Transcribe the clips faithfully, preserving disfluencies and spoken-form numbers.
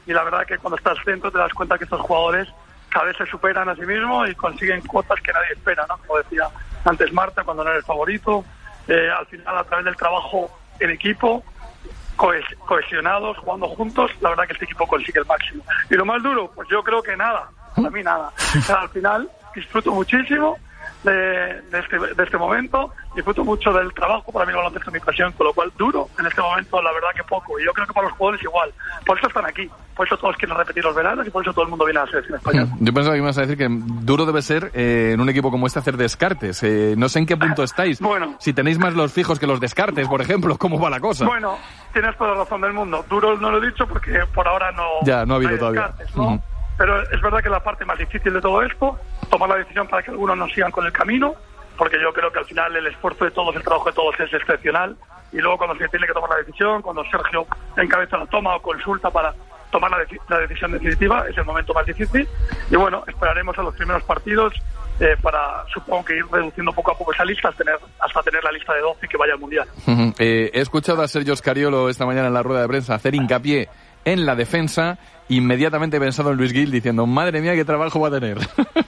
y la verdad que cuando estás dentro te das cuenta que estos jugadores cada vez se superan a sí mismos y consiguen cuotas que nadie espera, ¿no? Como decía antes Marta, cuando no era el favorito, eh, al final a través del trabajo en equipo, cohes- cohesionados, jugando juntos, la verdad que este equipo consigue el máximo. Y lo más duro, pues yo creo que nada, para mí nada. O sea, al final disfruto muchísimo de, de, este, de este momento, disfruto mucho del trabajo, para mí el baloncesto es mi pasión, con lo cual duro en este momento, la verdad que poco, y yo creo que para los jugadores igual, por eso están aquí, por eso todos quieren repetir los veranos y por eso todo el mundo viene a la selección española. Yo pensaba que ibas a decir que duro debe ser eh, en un equipo como este hacer descartes, eh, no sé en qué punto estáis, bueno, si tenéis más los fijos que los descartes, por ejemplo, ¿cómo va la cosa? Bueno, tienes toda la razón del mundo, duro no lo he dicho porque por ahora no, ya, no ha habido hay todavía. Descartes, ¿no? Uh-huh. Pero es verdad que la parte más difícil de todo esto, tomar la decisión para que algunos no sigan con el camino, porque yo creo que al final el esfuerzo de todos, el trabajo de todos es excepcional, y luego cuando se tiene que tomar la decisión, cuando Sergio encabeza la toma o consulta para tomar la, de- la decisión definitiva, es el momento más difícil, y bueno, esperaremos a los primeros partidos eh, para, supongo que ir reduciendo poco a poco esa lista hasta tener, hasta tener la lista de doce y que vaya al Mundial. Uh-huh. Eh, he escuchado a Sergio Scariolo esta mañana en la rueda de prensa hacer hincapié en la defensa, inmediatamente he pensado en Luis Gil diciendo, madre mía, qué trabajo va a tener.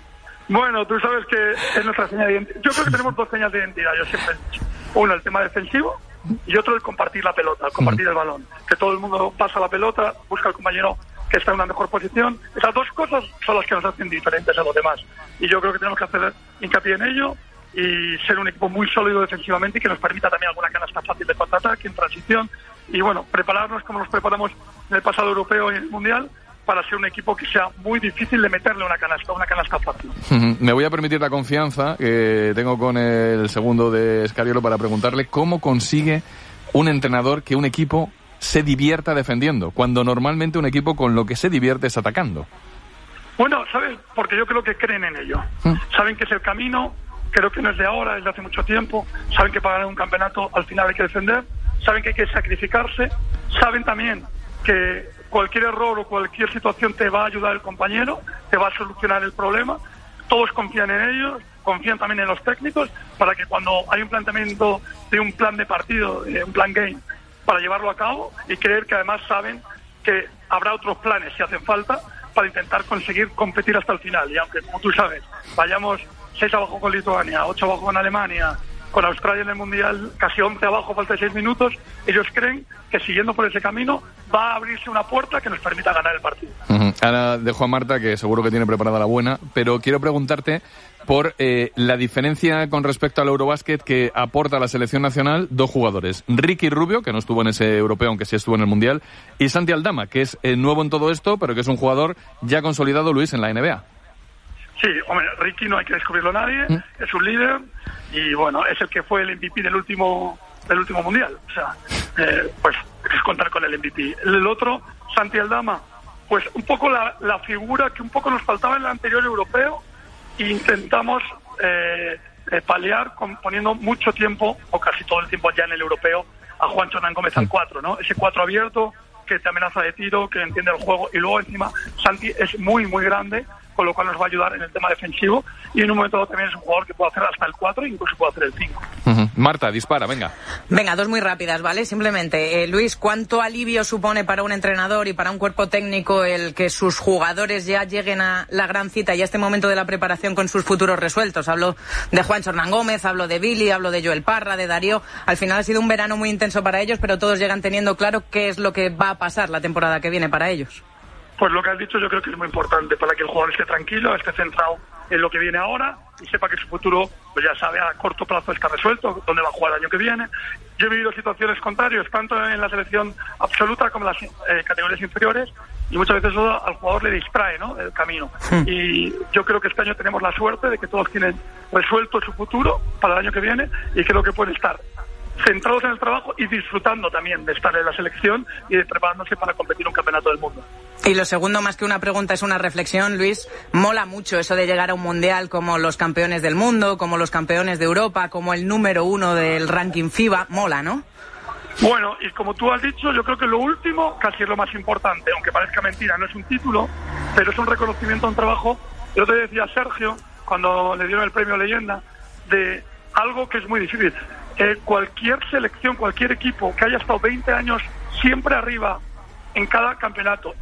Bueno, tú sabes que es nuestra señal de identidad. Yo creo que tenemos dos señales de identidad, yo siempre he dicho. Uno, el tema defensivo, y otro, el compartir la pelota, el compartir el balón. Que todo el mundo pasa la pelota, busca al compañero que está en una mejor posición. Esas dos cosas son las que nos hacen diferentes a los demás. Y yo creo que tenemos que hacer hincapié en ello y ser un equipo muy sólido defensivamente y que nos permita también alguna canasta fácil de contraataque, en transición. Y bueno, prepararnos como nos preparamos en el pasado europeo y en el mundial, para ser un equipo que sea muy difícil de meterle una canasta, una canasta fácil. Uh-huh. Me voy a permitir la confianza que tengo con el segundo de Scariolo para preguntarle cómo consigue un entrenador que un equipo se divierta defendiendo, cuando normalmente un equipo con lo que se divierte es atacando. Bueno, ¿sabes? Porque yo creo que creen en ello. ¿Mm? Saben que es el camino, creo que no es de ahora, es de hace mucho tiempo. Saben que para ganar un campeonato al final hay que defender, saben que hay que sacrificarse, saben también que cualquier error o cualquier situación te va a ayudar el compañero, te va a solucionar el problema. Todos confían en ellos, confían también en los técnicos, para que cuando hay un planteamiento de un plan de partido, de un plan game, para llevarlo a cabo, y creer que además saben que habrá otros planes si hacen falta para intentar conseguir competir hasta el final. Y aunque, como tú sabes, vayamos seis abajo con Lituania, ocho abajo con Alemania, con Australia en el Mundial, casi once abajo, falta seis minutos, ellos creen que siguiendo por ese camino va a abrirse una puerta que nos permita ganar el partido. Uh-huh. Ahora dejo a Marta, que seguro que tiene preparada la buena, pero quiero preguntarte por eh, la diferencia con respecto al Eurobásquet que aporta a la selección nacional dos jugadores. Ricky Rubio, que no estuvo en ese europeo, aunque sí estuvo en el Mundial, y Santi Aldama, que es eh, nuevo en todo esto, pero que es un jugador ya consolidado, Luis, en la N B A. Sí, hombre, Ricky no hay que descubrirlo a nadie, ¿Mm? Es un líder y bueno, es el que fue el M V P del último del último mundial, o sea, eh, pues es contar con el M V P. El otro, Santi Aldama, pues un poco la, la figura que un poco nos faltaba en el anterior europeo e intentamos eh, eh, paliar con, poniendo mucho tiempo, o casi todo el tiempo ya en el europeo, a Juancho Hernán Gómez al cuatro, ¿no? Ese cuatro abierto, que te amenaza de tiro, que entiende el juego, y luego encima Santi es muy, muy grande, con lo cual nos va a ayudar en el tema defensivo, y en un momento dado también es un jugador que puede hacer hasta el cuatro e incluso puede hacer el cinco. Uh-huh. Marta, dispara, venga. Venga, dos muy rápidas, ¿vale? Simplemente, eh, Luis, ¿cuánto alivio supone para un entrenador y para un cuerpo técnico el que sus jugadores ya lleguen a la gran cita y a este momento de la preparación con sus futuros resueltos? Hablo de Juancho Hernán Gómez, hablo de Billy, hablo de Joel Parra, de Darío. Al final ha sido un verano muy intenso para ellos, pero todos llegan teniendo claro qué es lo que va a pasar la temporada que viene para ellos. Pues lo que has dicho yo creo que es muy importante para que el jugador esté tranquilo, esté centrado en lo que viene ahora y sepa que su futuro, pues ya sabe, a corto plazo está resuelto, dónde va a jugar el año que viene. Yo he vivido situaciones contrarias, tanto en la selección absoluta como en las eh, categorías inferiores, y muchas veces eso al jugador le distrae, ¿no?, el camino. Hmm. Y yo creo que este año tenemos la suerte de que todos tienen resuelto su futuro para el año que viene, y creo que pueden estar centrados en el trabajo y disfrutando también de estar en la selección y de preparándose para competir un campeonato del mundo. Y lo segundo, más que una pregunta, es una reflexión, Luis. Mola mucho eso de llegar a un mundial como los campeones del mundo, como los campeones de Europa, como el número uno del ranking FIBA. Mola, ¿no? Bueno, y como tú has dicho, yo creo que lo último casi es lo más importante, aunque parezca mentira, no es un título, pero es un reconocimiento a un trabajo. Yo te decía a Sergio, cuando le dieron el premio Leyenda, de algo que es muy difícil. Eh, cualquier selección, cualquier equipo que haya estado veinte años siempre arriba en cada campeonato